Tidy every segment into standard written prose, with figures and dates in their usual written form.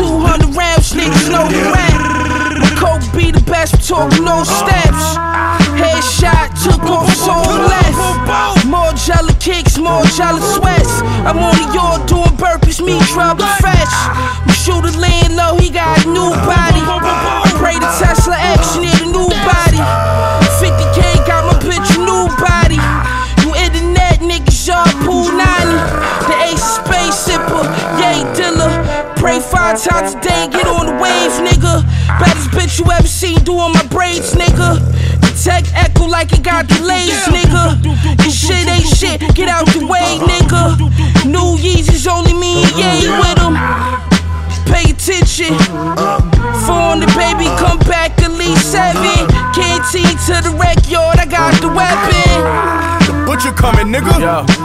200 rounds, niggas know the rap. My coke be the best, talking no steps. Headshot, took off his whole left. More jelly kicks, more jelly sweats. I'm on the yard doing burpees, me trouble fetch. My shooter laying low, he got a new body. I pray the Tesla X, need a new body. 50K got my bitch a new body. You internet niggas, y'all pool 90. The ace space sipper, yay dealer. Pray 5 times a day, get on the wave, nigga. Baddest bitch you ever seen doing my braids, nigga. Tech echo like it got delays, nigga. This shit ain't shit, get out the way, nigga. New Yeezys only me and Ye with them. Pay attention. Phone the baby, come back at least 7. Canteen to the rec yard, I got the weapon. The butcher coming, nigga.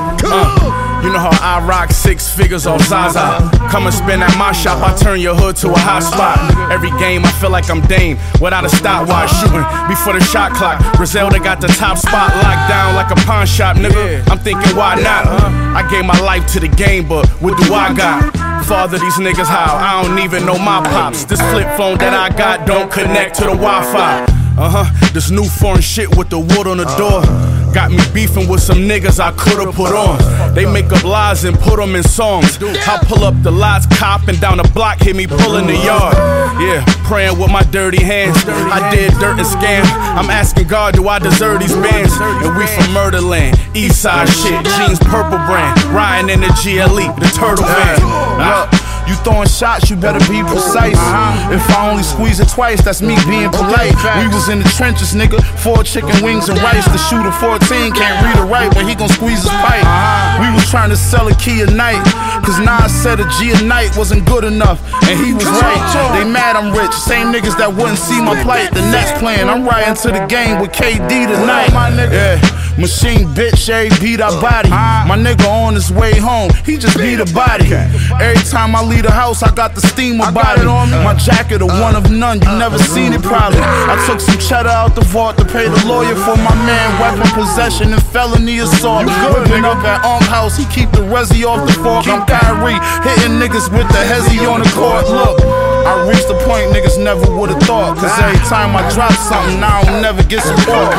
You know how I rock 6 figures off Zaza. Come and spin at my shop, I turn your hood to a hot spot. Every game I feel like I'm Dame, without a stopwatch, shooting before the shot clock. Griselda got the top spot locked down like a pawn shop, nigga. I'm thinking why not? I gave my life to the game, but what do I got? Father these niggas how? I don't even know my pops. This flip phone that I got don't connect to the Wi-Fi. This new foreign shit with the wood on the door got me beefing with some niggas I could've put on. They make up lies and put them in songs. I pull up the lights, cop, and down the block, hit me pulling the yard. Yeah, praying with my dirty hands. I did dirt and scam. I'm asking God, do I deserve these bands? And we from Murderland, Eastside shit, jeans purple brand, riding in the GLE, the turtle van. You throwing shots, you better be precise. If I only squeeze it twice, that's me being polite. We was in the trenches, nigga. 4 chicken wings and rice. The shooter 14 can't read or write, but he gon' squeeze his pipe. We was trying to sell a key a night, cause Nas said a G a night wasn't good enough, and he was right. They mad I'm rich, same niggas that wouldn't see my plight. The next plan, I'm riding to the game with KD tonight. Yeah, machine bitch, every beat I body. My nigga on his way home, he just beat a body. Every time I leave the house, I got the steamer body. My jacket a one of none, you never seen it probably. I took some cheddar out the vault to pay the lawyer for my man. Weapon possession and felony assault. Whipping up at house, he keep the resi off the fork. I'm Kyrie, hitting niggas with the hezzy on the court. Look, I reached the point niggas never would've thought, cause every time I drop something, I don't never get support.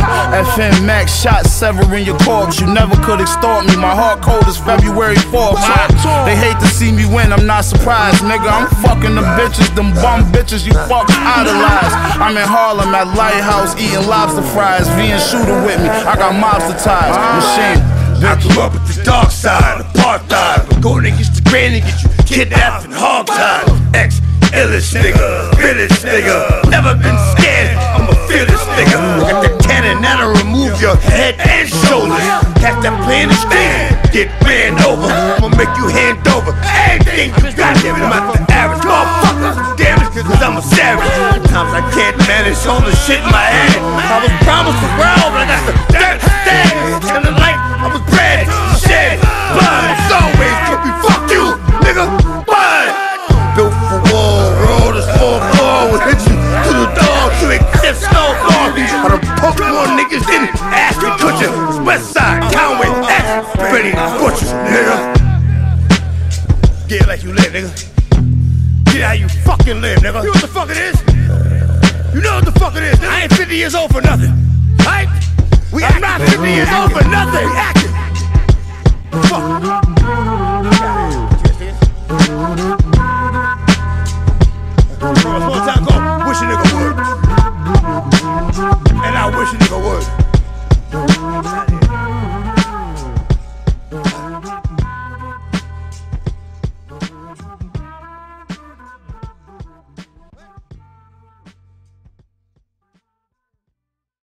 FN Max shot severing your corpse. You never could extort me, my heart cold is February 4th. They hate to see me win, I'm not surprised, nigga. I'm fucking the bitches, them bum bitches you fuck idolize. I'm in Harlem at Lighthouse eating lobster fries. V and shooter with me, I got mobster ties. Machine. I grew up with the dark side, apartheid. I'm going against the grain and get you kidnapped and hogtied. Ex-illest nigga, village nigga. Never been scared, I'm a fearless nigga. Got the cannon that'll remove your head and shoulders. Catch that plane and stand, get ran over. I'ma make you hand over everything you got. I'm not the average motherfucker. Damn it, cause I'm a savage. Sometimes I can't manage all the shit in my head. I was promised the world, but I got the dirt instead. Kinda like I was bred, shed, blood. It's always gonna be fuck you, nigga, blood. Built for war, road is 4-4. We'll hit you to the dog till it gets no more. I done poked more niggas than Ashton Kutcher. Westside, Conway, X, Freddie Butcher, nigga. Get like you live, nigga. Get how you fucking live, nigga. You know what the fuck it is? You know what the fuck it is, nigga. I ain't 50 years old for nothing. Right? I'm not 50 years old for nothing. We acting. Fuck. One time go, wish a nigga would. And I wish a nigga would.